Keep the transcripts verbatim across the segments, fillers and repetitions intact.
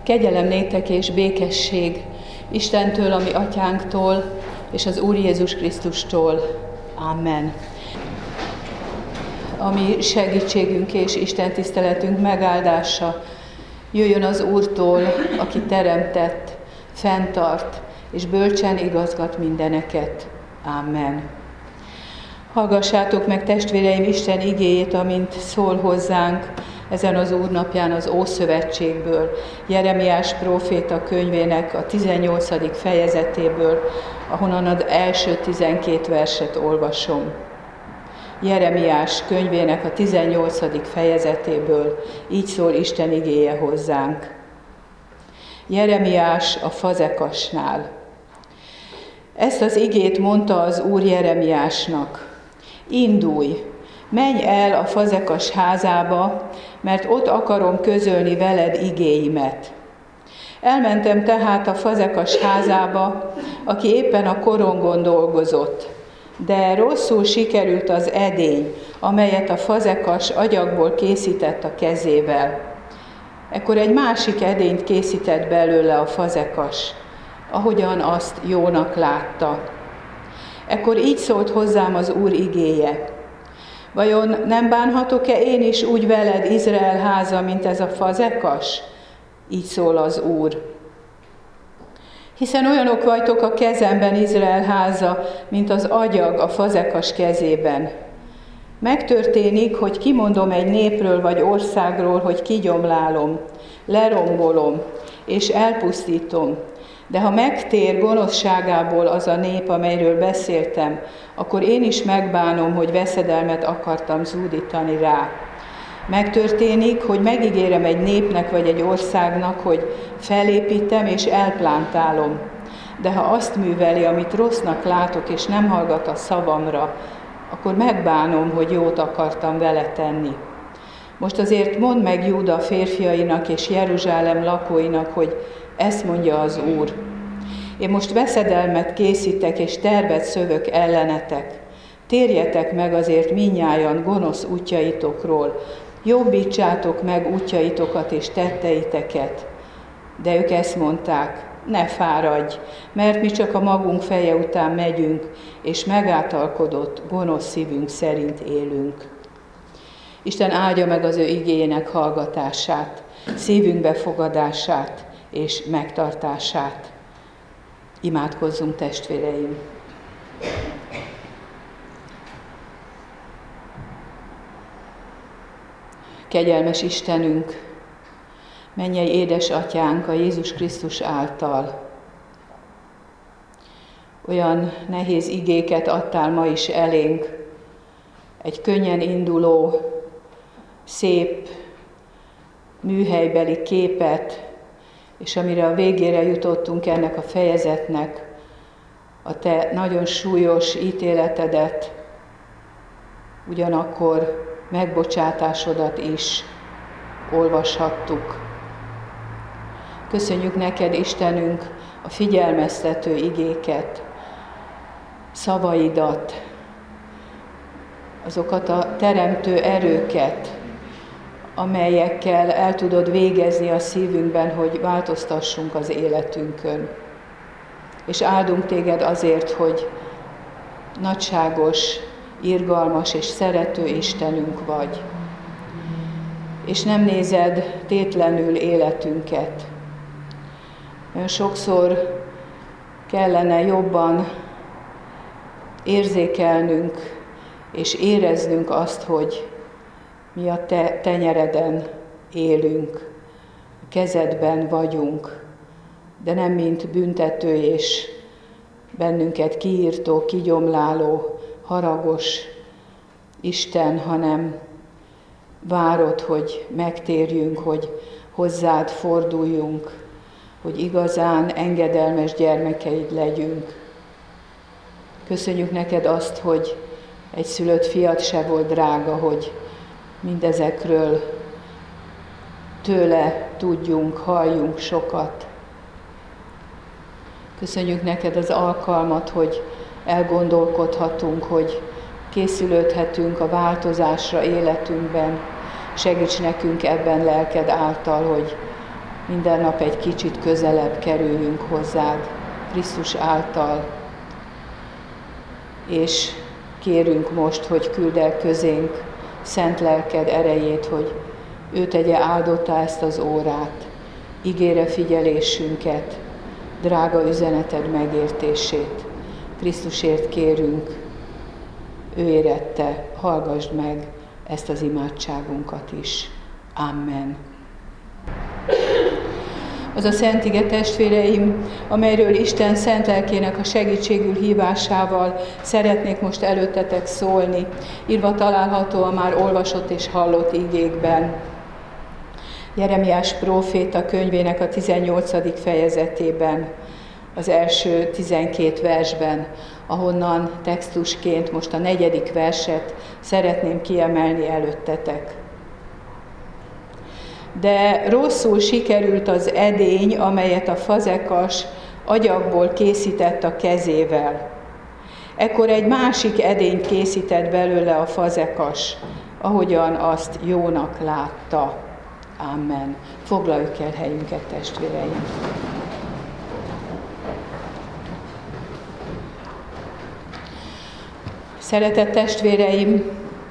Kegyelem néktek és békesség Istentől, a mi atyánktól, és az Úr Jézus Krisztustól. Amen. A mi segítségünk és Isten tiszteletünk megáldása jöjjön az Úrtól, aki teremtett, fenntart és bölcsen igazgat mindeneket. Amen. Hallgassátok meg, testvéreim, Isten igéjét, amint szól hozzánk ezen az Úrnapján az Ószövetségből, Jeremiás próféta könyvének a tizennyolcadik fejezetéből, ahonnan az első tizenkét verset olvasom. Jeremiás könyvének a tizennyolcadik fejezetéből így szól Isten igéje hozzánk. Jeremiás a fazekasnál. Ezt az igét mondta az Úr Jeremiásnak: indulj, menj el a fazekas házába, mert ott akarom közölni veled igéimet. Elmentem tehát a fazekas házába, aki éppen a korongon dolgozott, de rosszul sikerült az edény, amelyet a fazekas agyagból készített a kezével. Ekkor egy másik edényt készített belőle a fazekas, ahogyan azt jónak látta. Ekkor így szólt hozzám az Úr igéje: vajon nem bánhatok-e én is úgy veled, Izrael háza, mint ez a fazekas? Így szól az Úr. Hiszen olyanok vagytok a kezemben, Izrael háza, mint az agyag a fazekas kezében. Megtörténik, hogy kimondom egy népről vagy országról, hogy kigyomlálom, lerombolom és elpusztítom. De ha megtér gonoszságából az a nép, amelyről beszéltem, akkor én is megbánom, hogy veszedelmet akartam zúdítani rá. Megtörténik, hogy megígérem egy népnek vagy egy országnak, hogy felépítem és elplántálom. De ha azt műveli, amit rossznak látok, és nem hallgat a szavamra, akkor megbánom, hogy jót akartam vele tenni. Most azért mondd meg Júda férfiainak és Jeruzsálem lakóinak, hogy ezt mondja az Úr: én most veszedelmet készítek és tervet szövök ellenetek. Térjetek meg azért mindnyájan gonosz útjaitokról, jobbítsátok meg útjaitokat és tetteiteket. De ők ezt mondták: ne fáradj, mert mi csak a magunk feje után megyünk, és megáltalkodott gonosz szívünk szerint élünk. Isten áldja meg az ő igéjének hallgatását, szívünk befogadását és megtartását. Imádkozzunk, testvéreim! Kegyelmes Istenünk, mennyei édesatyánk a Jézus Krisztus által, olyan nehéz igéket adtál ma is elénk, egy könnyen induló, szép, műhelybeli képet, és amire a végére jutottunk ennek a fejezetnek, a te nagyon súlyos ítéletedet, ugyanakkor megbocsátásodat is olvashattuk. Köszönjük neked, Istenünk, a figyelmeztető igéket, szavaidat, azokat a teremtő erőket, amelyekkel el tudod végezni a szívünkben, hogy változtassunk az életünkön. És áldunk téged azért, hogy nagyságos, irgalmas és szerető Istenünk vagy. És nem nézed tétlenül életünket. Olyan sokszor kellene jobban érzékelnünk és éreznünk azt, hogy mi a te tenyereden élünk, a kezedben vagyunk, de nem mint büntető és bennünket kiírtó, kigyomláló, haragos Isten, hanem várod, hogy megtérjünk, hogy hozzád forduljunk, hogy igazán engedelmes gyermekeid legyünk. Köszönjük neked azt, hogy egy szülött fiad se volt drága, hogy mindezekről tőle tudjunk, halljunk sokat. Köszönjük neked az alkalmat, hogy elgondolkodhatunk, hogy készülődhetünk a változásra életünkben. Segíts nekünk ebben lelked által, hogy minden nap egy kicsit közelebb kerüljünk hozzád Krisztus által, és kérünk most, hogy küld el közénk szent lelked erejét, hogy ő tegye áldottá ezt az órát, igére figyelésünket, drága üzeneted megértését. Krisztusért kérünk, ő érette, hallgasd meg ezt az imádságunkat is. Amen. Az a szent ige, testvéreim, amelyről Isten szent lelkének a segítségül hívásával szeretnék most előttetek szólni, írva található a már olvasott és hallott igékben. Jeremiás próféta könyvének a tizennyolcadik fejezetében, az első tizenkét versben, ahonnan textusként most a negyedik verset szeretném kiemelni előttetek. De rosszul sikerült az edény, amelyet a fazekas agyagból készített a kezével. Ekkor egy másik edényt készített belőle a fazekas, ahogyan azt jónak látta. Amen. Foglaljuk el helyünket, testvéreim. Szeretett testvéreim,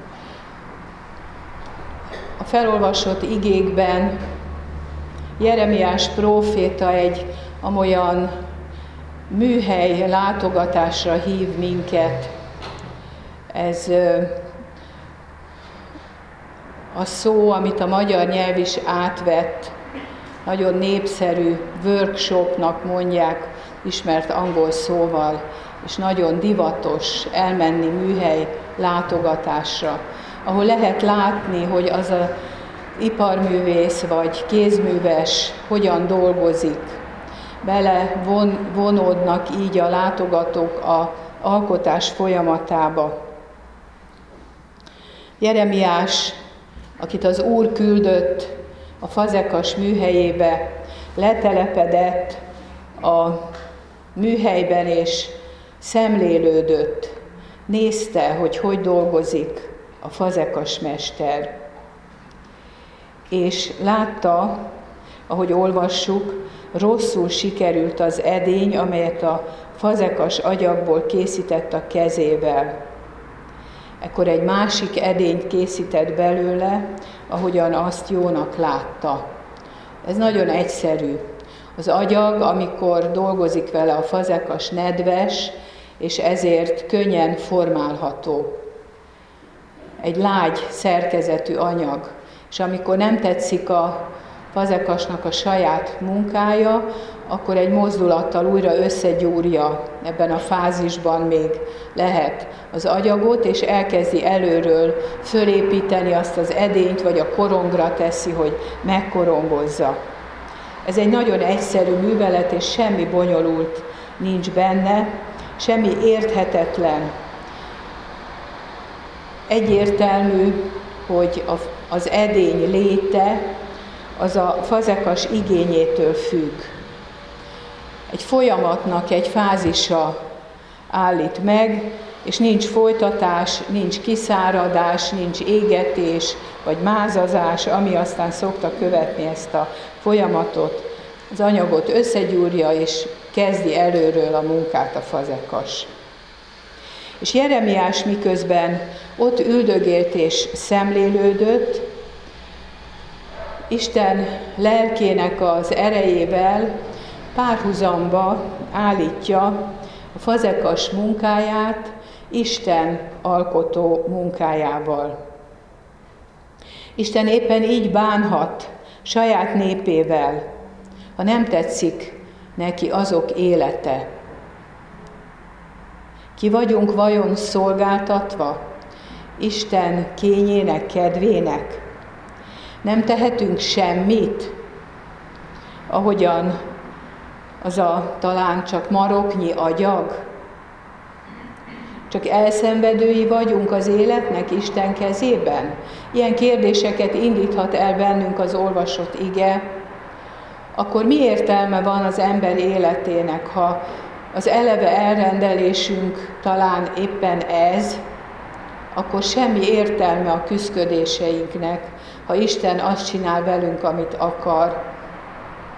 a felolvasott igékben Jeremiás próféta egy amolyan műhely látogatásra hív minket. Ez a szó, amit a magyar nyelv is átvett, nagyon népszerű workshopnak mondják, ismert angol szóval, és nagyon divatos elmenni műhely látogatásra, ahol lehet látni, hogy az az iparművész vagy kézműves hogyan dolgozik. Bele von, vonódnak így a látogatók az alkotás folyamatába. Jeremiás, akit az Úr küldött a fazekas műhelyébe, letelepedett a műhelyben és szemlélődött, nézte, hogy hogy dolgozik a fazekas mester. És látta, ahogy olvassuk, rosszul sikerült az edény, amelyet a fazekas agyagból készített a kezével. Ekkor egy másik edényt készített belőle, ahogyan azt jónak látta. Ez nagyon egyszerű. Az agyag, amikor dolgozik vele a fazekas, nedves, és ezért könnyen formálható. Egy lágy szerkezetű anyag, és amikor nem tetszik a fazekasnak a saját munkája, akkor egy mozdulattal újra összegyúrja, ebben a fázisban még lehet az agyagot, és elkezdi előről fölépíteni azt az edényt, vagy a korongra teszi, hogy megkorongozza. Ez egy nagyon egyszerű művelet, és semmi bonyolult nincs benne, semmi érthetetlen. Egyértelmű, hogy az edény léte az a fazekas igényétől függ. Egy folyamatnak egy fázisa állít meg, és nincs folytatás, nincs kiszáradás, nincs égetés, vagy mázazás, ami aztán szokta követni ezt a folyamatot. Az anyagot összegyúrja, és kezdi előről a munkát a fazekas. És Jeremiás miközben ott üldögélt és szemlélődött, Isten lelkének az erejével párhuzamba állítja a fazekas munkáját Isten alkotó munkájával. Isten éppen így bánhat saját népével, ha nem tetszik neki azok élete. Ki vagyunk vajon szolgáltatva Isten kényének, kedvének? Nem tehetünk semmit, ahogyan az a talán csak maroknyi agyag. Csak elszenvedői vagyunk az életnek Isten kezében? Ilyen kérdéseket indíthat el bennünk az olvasott ige. Akkor mi értelme van az ember életének, ha az eleve elrendelésünk talán éppen ez, akkor semmi értelme a küszködéseinknek, ha Isten azt csinál velünk, amit akar.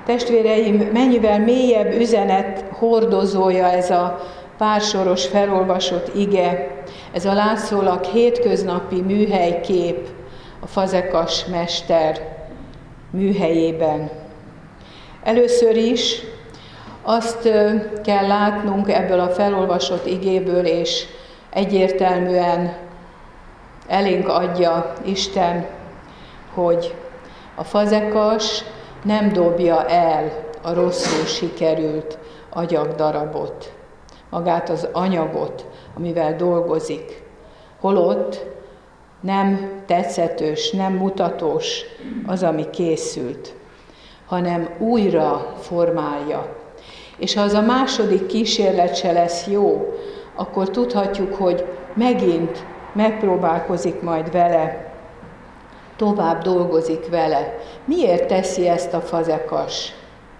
Testvéreim, mennyivel mélyebb üzenet hordozója ez a pársoros felolvasott ige, ez a látszólag hétköznapi műhelykép a fazekas mester műhelyében. Először is azt kell látnunk ebből a felolvasott igéből, és egyértelműen elénk adja Isten, hogy a fazekas nem dobja el a rosszul sikerült agyagdarabot, magát az anyagot, amivel dolgozik. Holott nem tetszetős, nem mutatós az, ami készült, hanem újra formálja. És ha az a második kísérlet se lesz jó, akkor tudhatjuk, hogy megint megpróbálkozik majd vele, tovább dolgozik vele. Miért teszi ezt a fazekas?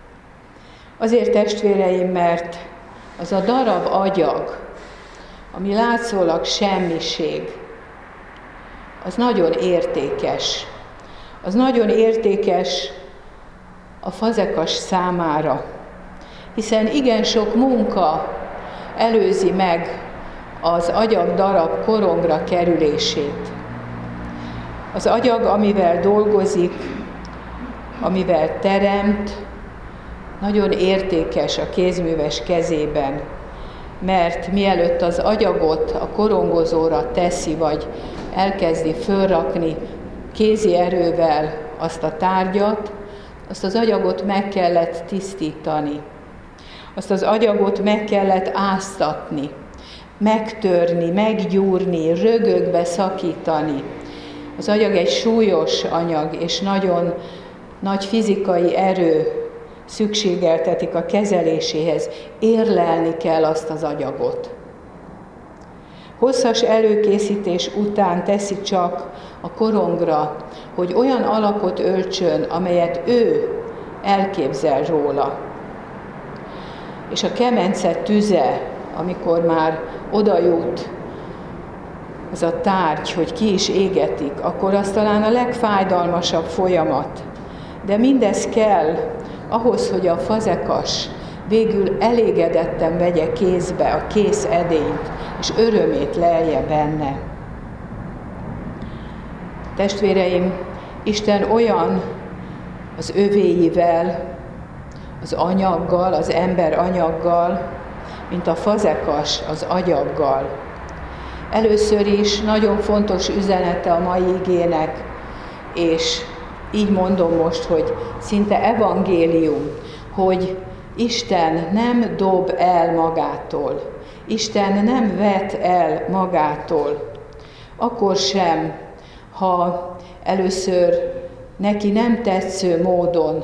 Azért, testvéreim, mert az a darab agyag, ami látszólag semmiség, az nagyon értékes. Az nagyon értékes a fazekas számára, hiszen igen sok munka előzi meg az agyag darab korongra kerülését. Az agyag, amivel dolgozik, amivel teremt, nagyon értékes a kézműves kezében, mert mielőtt az agyagot a korongozóra teszi, vagy elkezdi fölrakni kézi erővel azt a tárgyat, azt az agyagot meg kellett tisztítani. Azt az agyagot meg kellett áztatni, megtörni, meggyúrni, rögökbe szakítani. Az agyag egy súlyos anyag, és nagyon nagy fizikai erő szükségeltetik a kezeléséhez. Érlelni kell azt az agyagot. Hosszas előkészítés után teszi csak a korongra, hogy olyan alakot öltsön, amelyet ő elképzel róla. És a kemence tüze, amikor már oda jut az a tárgy, hogy ki is égetik, akkor az talán a legfájdalmasabb folyamat. De mindez kell ahhoz, hogy a fazekas végül elégedetten vegye kézbe a kész edényt, és örömét lelje benne. Testvéreim, Isten olyan az övéivel, az anyaggal, az ember anyaggal, mint a fazekas az agyaggal. Először is nagyon fontos üzenete a mai igének, és így mondom most, hogy szinte evangélium, hogy Isten nem dob el magától, Isten nem vet el magától, akkor sem, ha először neki nem tetsző módon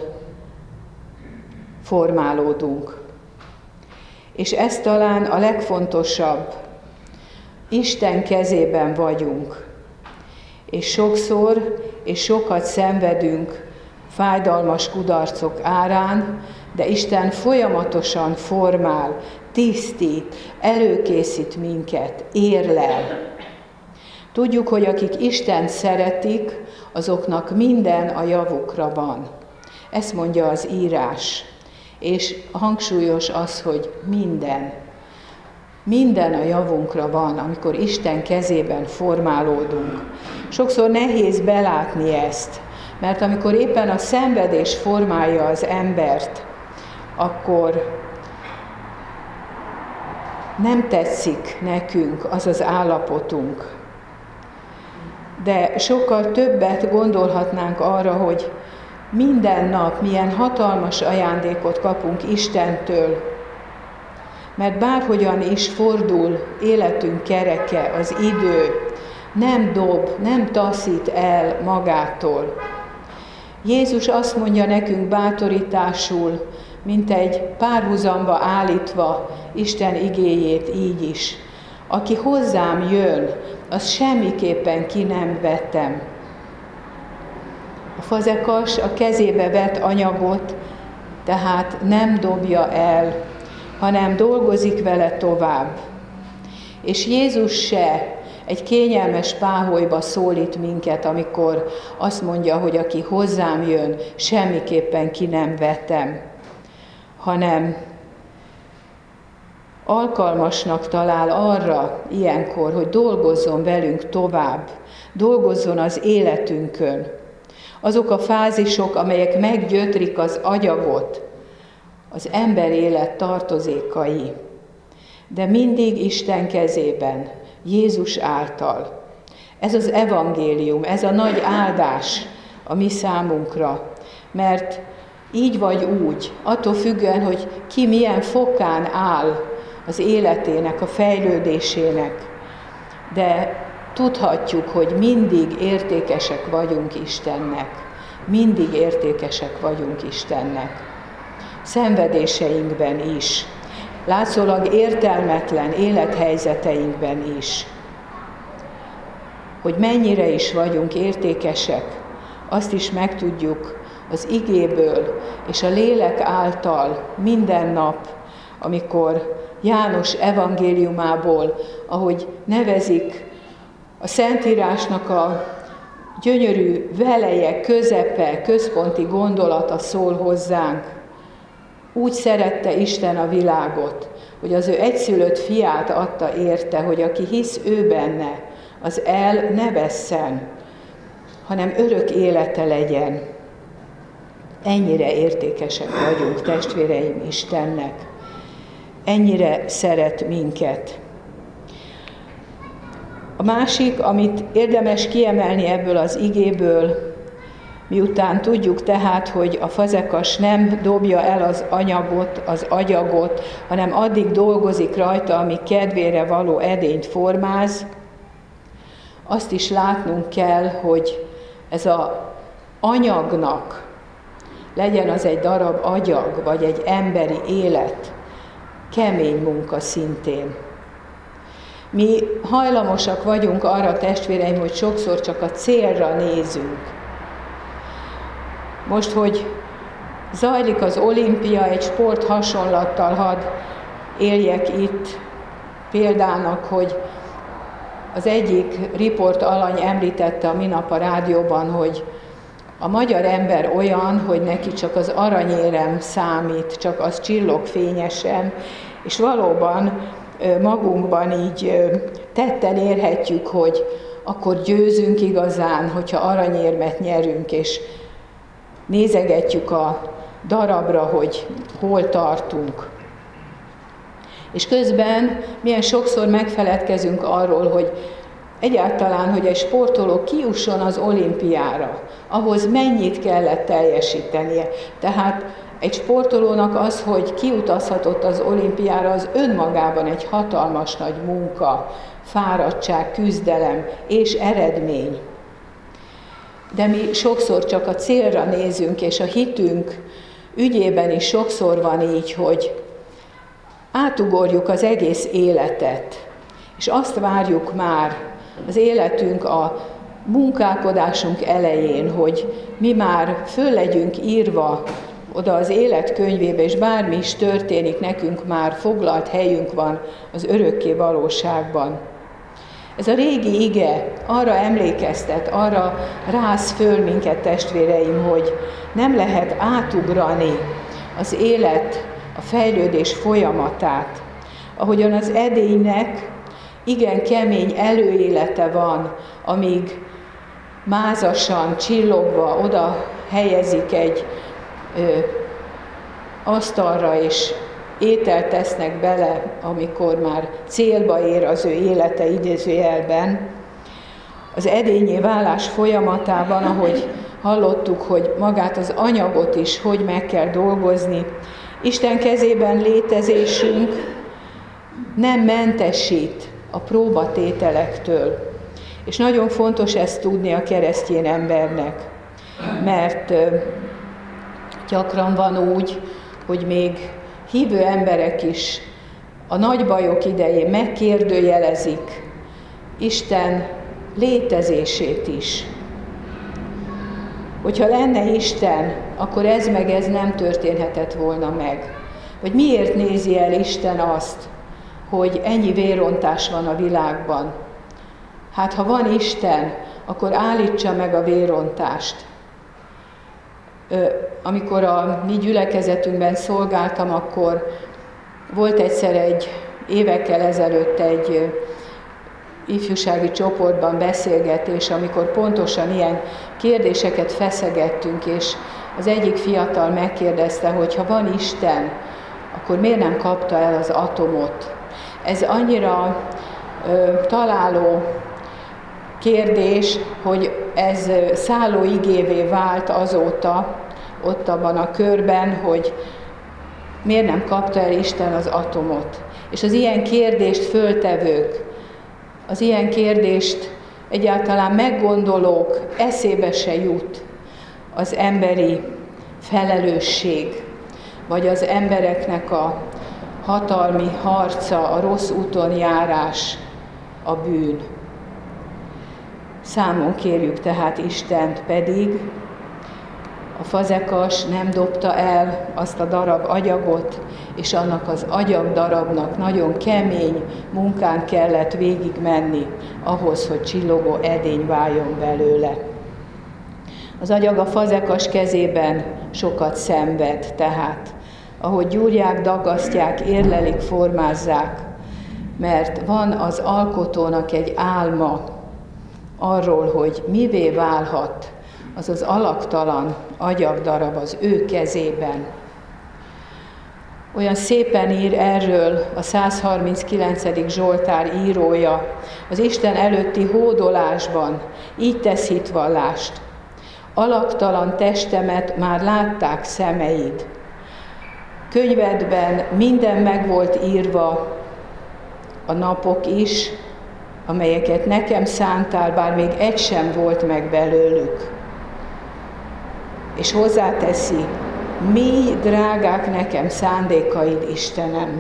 formálódunk. És ez talán a legfontosabb, Isten kezében vagyunk, és sokszor és sokat szenvedünk fájdalmas kudarcok árán, de Isten folyamatosan formál, tisztít, előkészít minket, érlel. Tudjuk, hogy akik Istent szeretik, azoknak minden a javukra van. Ezt mondja az írás. És hangsúlyos az, hogy minden. Minden a javunkra van, amikor Isten kezében formálódunk. Sokszor nehéz belátni ezt, mert amikor éppen a szenvedés formálja az embert, akkor nem tetszik nekünk az az állapotunk. De sokkal többet gondolhatnánk arra, hogy minden nap milyen hatalmas ajándékot kapunk Istentől, mert bárhogyan is fordul életünk kereke, az idő, nem dob, nem taszít el magától. Jézus azt mondja nekünk bátorításul, mint egy párhuzamba állítva Isten igéjét így is. Aki hozzám jön, az semmiképpen ki nem vetem. A fazekas a kezébe vett anyagot, tehát nem dobja el, hanem dolgozik vele tovább. És Jézus se egy kényelmes páholyba szólít minket, amikor azt mondja, hogy aki hozzám jön, semmiképpen ki nem vetem, hanem alkalmasnak talál arra ilyenkor, hogy dolgozzon velünk tovább, dolgozzon az életünkön. Azok a fázisok, amelyek meggyötrik az agyagot, az ember élet tartozékai, de mindig Isten kezében, Jézus által. Ez az evangélium, ez a nagy áldás a mi számunkra, mert így vagy úgy, attól függően, hogy ki milyen fokán áll az életének, a fejlődésének, de tudhatjuk, hogy mindig értékesek vagyunk Istennek. Mindig értékesek vagyunk Istennek. Szenvedéseinkben is, látszólag értelmetlen élethelyzeteinkben is. Hogy mennyire is vagyunk értékesek, azt is megtudjuk az igéből és a lélek által minden nap, amikor János evangéliumából, ahogy nevezik, a Szentírásnak a gyönyörű veleje, közepe, központi gondolata szól hozzánk. Úgy szerette Isten a világot, hogy az ő egyszülött fiát adta érte, hogy aki hisz ő benne, az el ne vesszen, hanem örök élete legyen. Ennyire értékesek vagyunk, testvéreim, Istennek. Ennyire szeret minket. A másik, amit érdemes kiemelni ebből az igéből, miután tudjuk tehát, hogy a fazekas nem dobja el az anyagot, az agyagot, hanem addig dolgozik rajta, amíg kedvére való edényt formáz, azt is látnunk kell, hogy ez az anyagnak, legyen az egy darab agyag, vagy egy emberi élet, kemény munka szintén. Mi hajlamosak vagyunk arra, testvéreim, hogy sokszor csak a célra nézünk. Most, hogy zajlik az olimpia, egy sport hasonlattal hadd éljek itt példának, hogy az egyik riport alany említette a minap a rádióban, hogy a magyar ember olyan, hogy neki csak az aranyérem számít, csak az csillog fényesen, és valóban magunkban így tetten érhetjük, hogy akkor győzünk igazán, hogyha aranyérmet nyerünk, és nézegetjük a darabra, hogy hol tartunk. És közben milyen sokszor megfeledkezünk arról, hogy egyáltalán, hogy egy sportoló kijusson az olimpiára, ahhoz mennyit kellett teljesítenie. Tehát egy sportolónak az, hogy kiutazhatott az olimpiára, az önmagában egy hatalmas nagy munka, fáradtság, küzdelem és eredmény. De mi sokszor csak a célra nézünk, és a hitünk ügyében is sokszor van így, hogy átugorjuk az egész életet, és azt várjuk már az életünk, a munkálkodásunk elején, hogy mi már föl legyünk írva oda az élet könyvébe, és bármi is történik, nekünk már foglalt helyünk van az örökké valóságban. Ez a régi ige arra emlékeztet, arra rász föl minket, testvéreim, hogy nem lehet átugrani az élet, a fejlődés folyamatát. Ahogyan az edénynek igen kemény előélete van, amíg mázasan, csillogva oda helyezik egy ö, asztalra, és ételt tesznek bele, amikor már célba ér az ő élete idézőjelben. Az edényé válás folyamatában, ahogy hallottuk, hogy magát az anyagot is hogy meg kell dolgozni, Isten kezében létezésünk nem mentesít a próbatételektől. És nagyon fontos ezt tudni a keresztény embernek, mert gyakran van úgy, hogy még hívő emberek is a nagy bajok idején megkérdőjelezik Isten létezését is. Hogyha lenne Isten, akkor ez meg ez nem történhetett volna meg. Vagy miért nézi el Isten azt, hogy ennyi vérontás van a világban? Hát ha van Isten, akkor állítsa meg a vérontást. Amikor a mi gyülekezetünkben szolgáltam, akkor volt egyszer egy évekkel ezelőtt egy ifjúsági csoportban beszélgetés, amikor pontosan ilyen kérdéseket feszegettünk, és az egyik fiatal megkérdezte, hogy ha van Isten, akkor miért nem kapta el az atomot? Ez annyira ö, találó kérdés, hogy ez szálló igévé vált azóta, ott abban a körben, hogy miért nem kapta el Isten az atomot. És az ilyen kérdést föltevők, az ilyen kérdést egyáltalán meggondolók eszébe se jut az emberi felelősség, vagy az embereknek a hatalmi harca, a rossz úton járás, a bűn. Számon kérjük tehát Istent, pedig a fazekas nem dobta el azt a darab agyagot, és annak az agyag darabnak nagyon kemény munkán kellett végigmenni ahhoz, hogy csillogó edény váljon belőle. Az agyag a fazekas kezében sokat szenved, tehát ahogy gyúrják, dagasztják, érlelik, formázzák, mert van az alkotónak egy álma arról, hogy mivé válhat az az alaktalan agyagdarab az ő kezében. Olyan szépen ír erről a százharminckilencedik Zsoltár írója, az Isten előtti hódolásban, így tesz hitvallást. Alaktalan testemet már látták szemeid. Könyvedben minden meg volt írva, a napok is, amelyeket nekem szántál, bár még egy sem volt meg belőlük. És hozzáteszi, mi drágák nekem szándékaid, Istenem.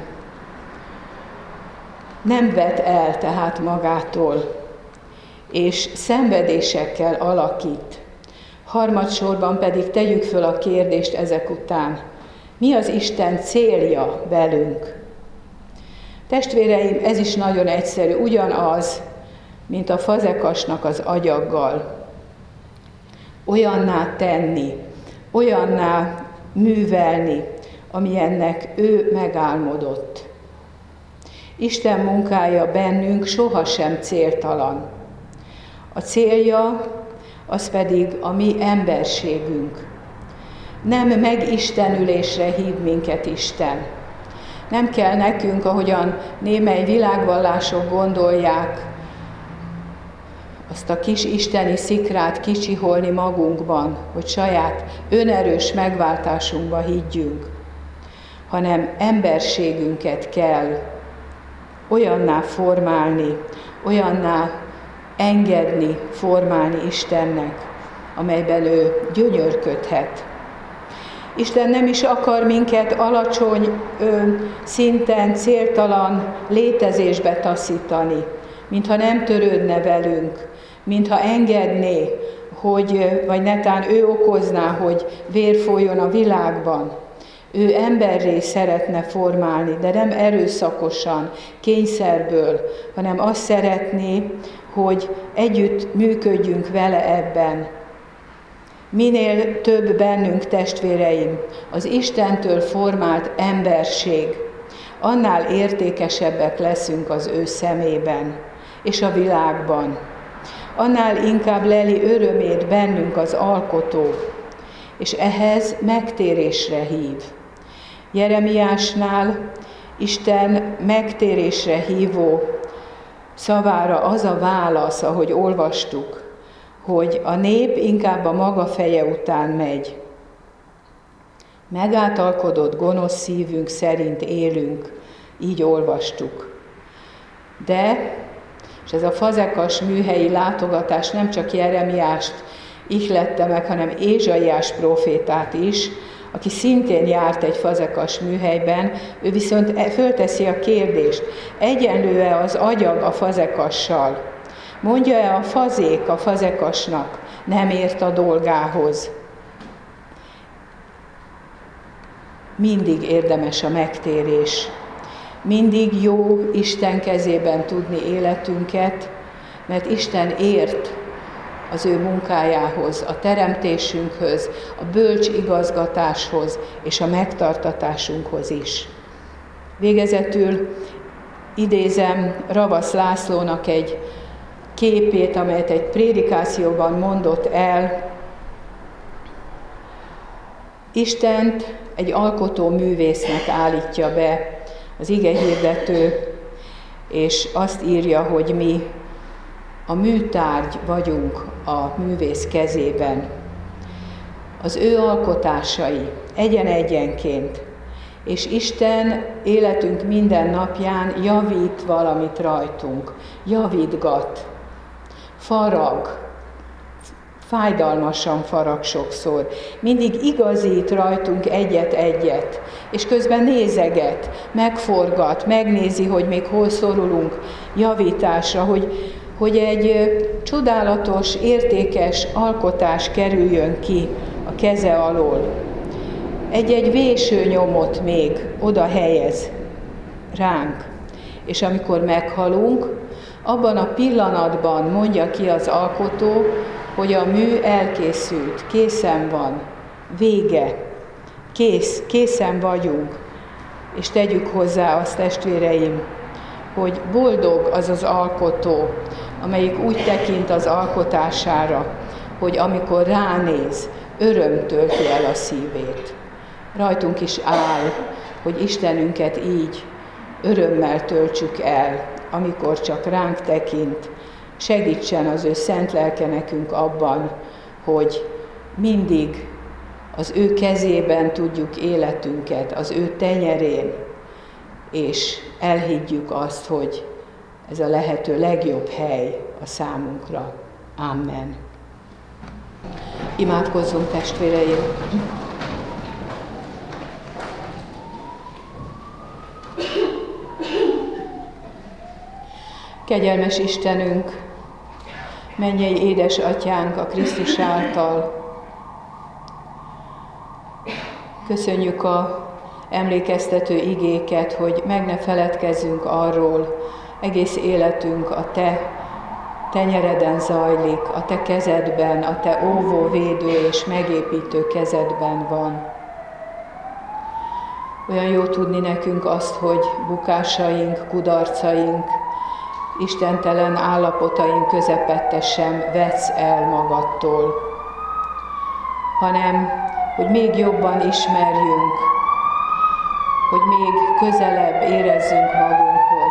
Nem vet el tehát magától, és szenvedésekkel alakít. Harmadsorban pedig tegyük föl a kérdést ezek után, mi az Isten célja velünk? Testvéreim, ez is nagyon egyszerű, ugyanaz, mint a fazekasnak az agyaggal. Olyanná tenni, olyanná művelni, amilyennek ő megálmodott. Isten munkája bennünk sohasem céltalan. A célja az pedig a mi emberségünk. Nem megistenülésre hív minket Isten. Nem kell nekünk, ahogyan némely világvallások gondolják, azt a kis isteni szikrát kicsiholni magunkban, hogy saját önerős megváltásunkba higgyünk, hanem emberségünket kell olyanná formálni, olyanná engedni, formálni Istennek, amelyben ő gyönyörködhet. Isten nem is akar minket alacsony ö, szinten, céltalan létezésbe taszítani, mintha nem törődne velünk, mintha engedné, hogy, vagy netán ő okozná, hogy vér folyjon a világban. Ő emberré szeretne formálni, de nem erőszakosan, kényszerből, hanem azt szeretné, hogy együtt működjünk vele ebben. Minél több bennünk, testvéreim, az Istentől formált emberség, annál értékesebbek leszünk az ő szemében és a világban. Annál inkább leli örömét bennünk az Alkotó, és ehhez megtérésre hív. Jeremiásnál Isten megtérésre hívó szavára az a válasz, ahogy olvastuk, hogy a nép inkább a maga feje után megy. Megátalkodott gonosz szívünk szerint élünk, így olvastuk. De, és ez a fazekas műhelyi látogatás nem csak Jeremiást ihlette meg, hanem Ézsaiás prófétát is, aki szintén járt egy fazekas műhelyben, ő viszont fölteszi a kérdést, egyenlő-e az agyag a fazekassal? Mondja-e a fazék a fazekasnak, nem ért a dolgához? Mindig érdemes a megtérés. Mindig jó Isten kezében tudni életünket, mert Isten ért az ő munkájához, a teremtésünkhöz, a bölcs igazgatáshoz és a megtartatásunkhoz is. Végezetül idézem Ravasz Lászlónak egy képét, amelyet egy prédikációban mondott el. Istent egy alkotó művésznek állítja be az igehirdető, és azt írja, hogy mi a műtárgy vagyunk a művész kezében. Az ő alkotásai egyen-egyenként, és Isten életünk minden napján javít valamit rajtunk, javítgat, farag, fájdalmasan farag sokszor, mindig igazít rajtunk egyet-egyet, és közben nézeget, megforgat, megnézi, hogy még hol szorulunk javításra, hogy, hogy egy csodálatos, értékes alkotás kerüljön ki a keze alól. Egy-egy vésőnyomot még oda helyez ránk, és amikor meghalunk, abban a pillanatban mondja ki az alkotó, hogy a mű elkészült, készen van, vége, kész, készen vagyunk, és tegyük hozzá azt, testvéreim, hogy boldog az az alkotó, amelyik úgy tekint az alkotására, hogy amikor ránéz, öröm tölti el a szívét. Rajtunk is áll, hogy Istenünket így örömmel töltsük el, amikor csak ránk tekint. Segítsen az ő szent lelke nekünk abban, hogy mindig az ő kezében tudjuk életünket, az ő tenyerén, és elhiggyük azt, hogy ez a lehető legjobb hely a számunkra. Amen. Imádkozzunk, testvéreim! Kegyelmes Istenünk, mennyei édesatyánk a Krisztus által, köszönjük a emlékeztető igéket, hogy meg ne feledkezzünk arról, egész életünk a Te tenyereden zajlik, a Te kezedben, a Te óvó, védő és megépítő kezedben van. Olyan jó tudni nekünk azt, hogy bukásaink, kudarcaink, istentelen állapotaink közepette sem vetsz el magadtól, hanem, hogy még jobban ismerjünk, hogy még közelebb érezzünk magunkhoz.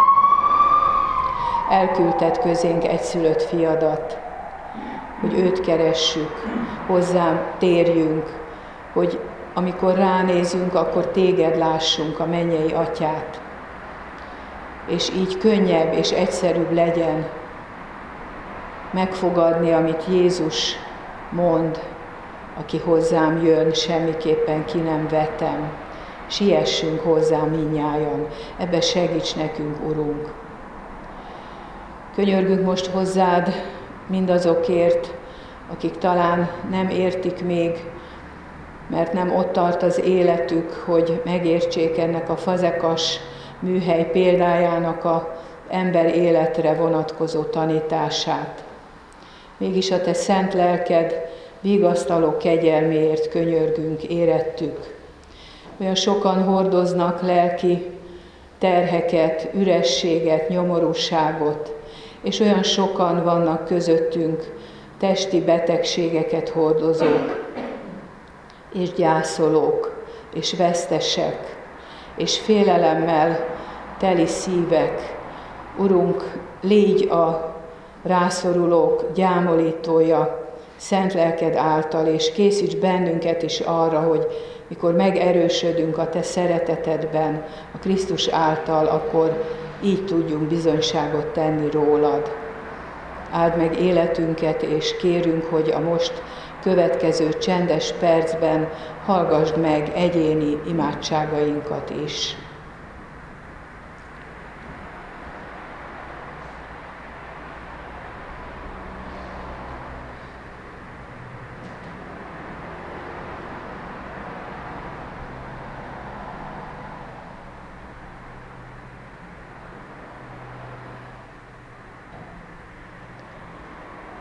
Elküldted közénk egyszülött fiadat, hogy őt keressük, hozzám térjünk, hogy amikor ránézünk, akkor téged lássunk, a mennyei atyát, és így könnyebb és egyszerűbb legyen megfogadni, amit Jézus mond, aki hozzám jön, semmiképpen ki nem vetem. Siessünk hozzá mindnyájan, ebbe segíts nekünk, Urunk. Könyörgünk most hozzád mindazokért, akik talán nem értik még, mert nem ott tart az életük, hogy megértsék ennek a fazekas műhely példájának az ember életre vonatkozó tanítását. Mégis a Te szent lelked vigasztaló kegyelméért könyörgünk, érettük. Olyan sokan hordoznak lelki terheket, ürességet, nyomorúságot, és olyan sokan vannak közöttünk testi betegségeket hordozók, és gyászolók, és vesztesek, és félelemmel teli szívek. Urunk, légy a rászorulók gyámolítója szent lelked által, és készíts bennünket is arra, hogy mikor megerősödünk a Te szeretetedben, a Krisztus által, akkor így tudjunk bizonyságot tenni rólad. Áld meg életünket, és kérünk, hogy a most következő csendes percben hallgasd meg egyéni imádságainkat is.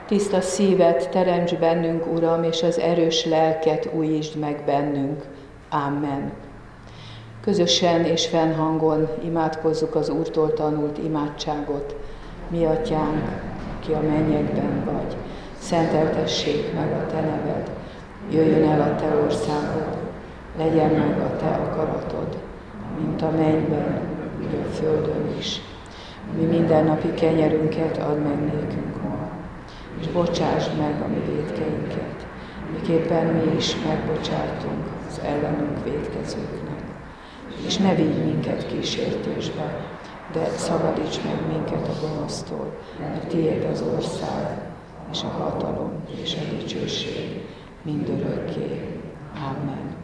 Tiszta szívet teremts bennünk, Uram, és az erős lelket újítsd meg bennünk. Amen. Közösen és fennhangon imádkozzuk az Úrtól tanult imádságot. Mi Atyánk, aki a mennyekben vagy, szenteltessék meg a Te neved. Jöjjön el a Te országod, legyen meg a Te akaratod, mint a mennyben, úgy a földön is. Mi mindennapi kenyerünket add meg nékünk ma, és bocsásd meg a mi vétkeinket, miképpen mi is megbocsátunk az ellenünk vétkezőknek. És ne vigy minket kísértésbe, de szabadíts meg minket a gonosztól, mert tiéd az ország, és a hatalom, és a dicsőség mindörökké. Amen.